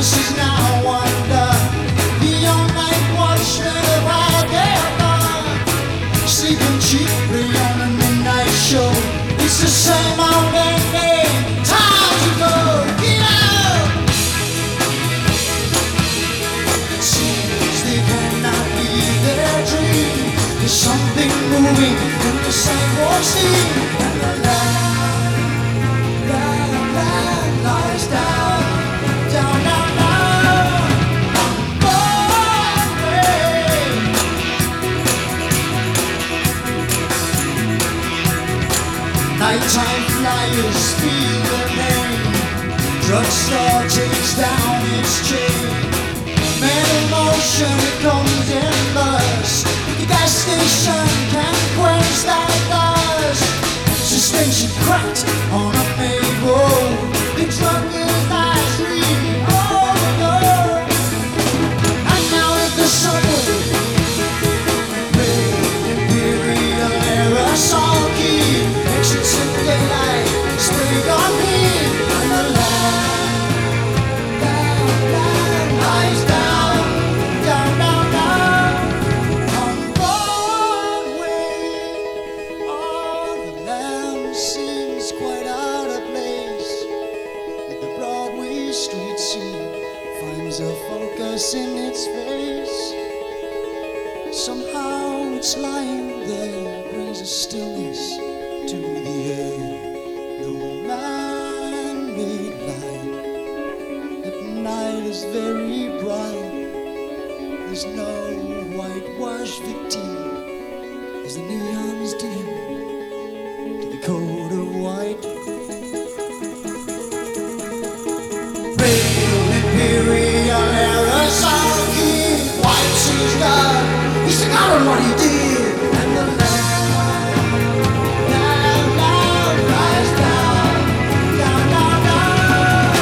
this is now undone. The all-night watchmen have had their fun, sleeping cheaply on a midnight show. It's the same old ending, time to go. Get out! It seems they cannot leave their dream. There's something moving in the sidewalk steam, and the land lies down, down, down, down on Broadway. Nighttime flyers feel the pain. Drugstore takes down its chain. Man in motion, it comes in bursts. The gas station can quench that thirst. Suspension cracked on a main road. The drug is nicely overload. And now it's the subway, red imperial aerosol key. Exits in daylight, spray on me. And the land lies down, down, down, down on Broadway. Oh, the lamb seems quite out of place. But the Broadway street scene finds a focus in its face. Somehow it's lying there, brings a stillness to the air. No man-made light. At night is very bright. There's no whitewash victim as the neons dim to the code of white. Red imperial aerosol key. White sees God. He's forgotten what he did. And the land lies down, down, down, down.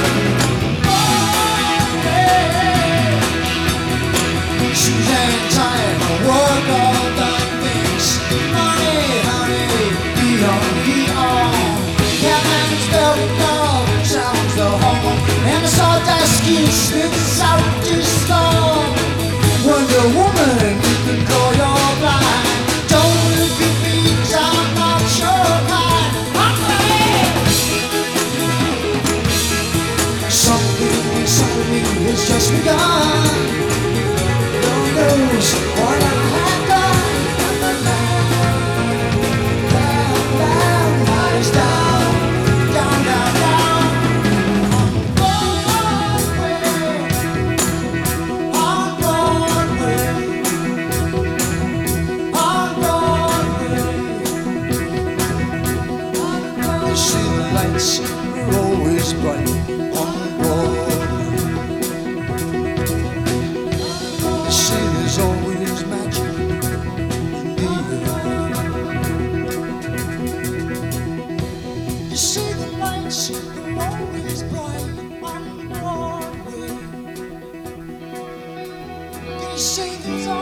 Suzanne tired of work, all the things. Money, honey, beyond. Cabin's very dull, sounds the horn. And the sawdust ski spits out his storm. Wonder Woman, you can call your blind. Don't look at me, I'm not your kind. I'm glad something inside me has just begun. Lord knows what I have done. And the land lies down, down, down, down on Broadway, on Broadway, on Broadway. They say the lights are always bright on Broadway. They say there's always magic in the air. They say the lights are always bright on Broadway. They say there's